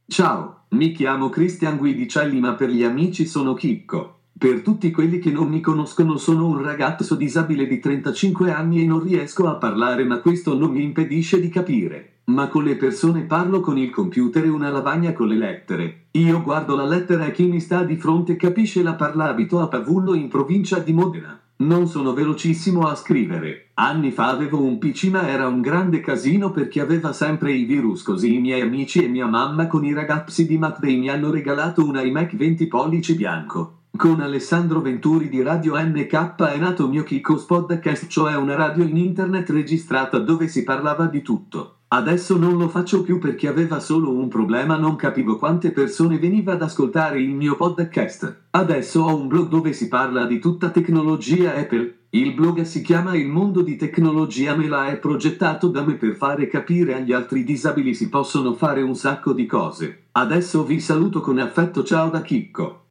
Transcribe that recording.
Ciao, mi chiamo Cristian Guidicelli ma per gli amici sono Chicco. Per tutti quelli che non mi conoscono sono un ragazzo disabile di 35 anni e non riesco a parlare ma questo non mi impedisce di capire. Ma con le persone parlo con il computer e una lavagna con le lettere. Io guardo la lettera e chi mi sta di fronte capisce la parla abito a Pavullo in provincia di Modena. Non sono velocissimo a scrivere. Anni fa avevo un PC ma era un grande casino perché aveva sempre i virus così i miei amici e mia mamma con i ragazzi di MacDay mi hanno regalato un iMac 20 pollici bianco. Con Alessandro Venturi di Radio NK è nato mio Chicco's Podcast, cioè una radio in internet registrata dove si parlava di tutto. Adesso non lo faccio più perché aveva solo un problema, non capivo quante persone veniva ad ascoltare il mio podcast. Adesso ho un blog dove si parla di tutta tecnologia Apple. Il blog si chiama Il Mondo di Tecnologia, me la è progettato da me per fare capire agli altri disabili si possono fare un sacco di cose. Adesso vi saluto con affetto, ciao da Chicco.